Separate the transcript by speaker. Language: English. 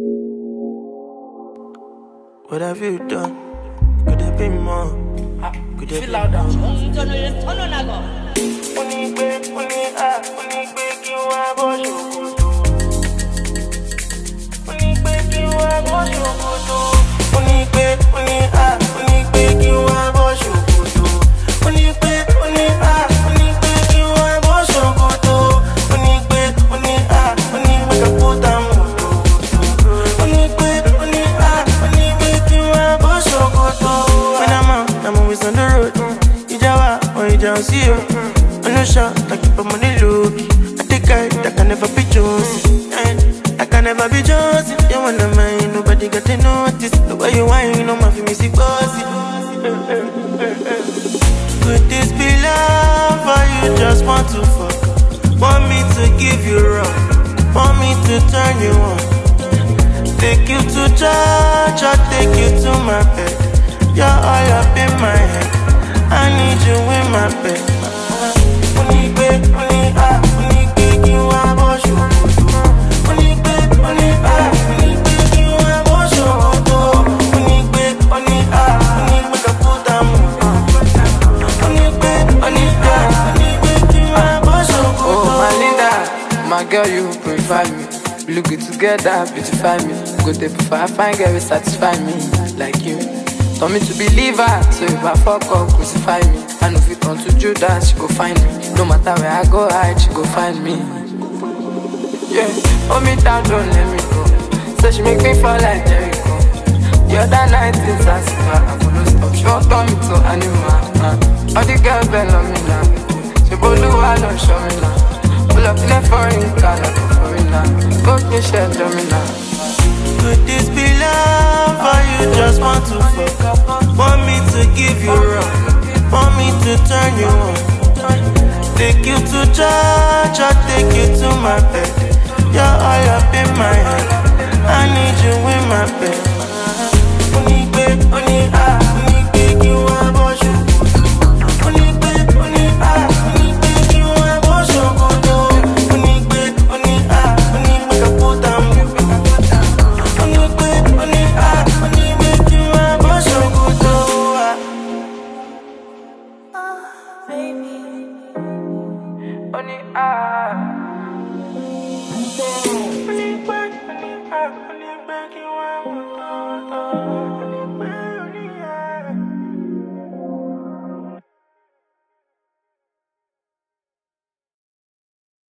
Speaker 1: What have you done? Could there be more? Could there be more? See you. I'm not sure I keep my money low. I think I can never be chosen. I can never be chosen. You wanna mind, nobody got to notice. The way you whine, no my music bossy. Could this be love or you just want to fuck? Want me to give you wrong? Want me to turn you on? Take you to church or take you to my bed? You're all up in my head. I need you in my bed.
Speaker 2: Oh, my Linda, my girl, you purify me. We look good together, beautify me. Go there before I find girl, satisfy me like you. Told me to believe her, so if I fuck up, crucify me. I know if it turn to Judas, she go find me. No matter where I go hide, she go find me. Yeah, hold me down, don't let me go. So she make me fall like Jericho. The other night is a singer, I couldn't stop. She won't turn me to animal. All the girls they love me now. She blue, I don't show me now. Pull up in a foreign car, like a foreigner. Go me share, show me now.
Speaker 1: Could this be love or you just want to fuck? Want me to give you wrong? Want me to turn you on? Take you to church or take you to my bed? You're all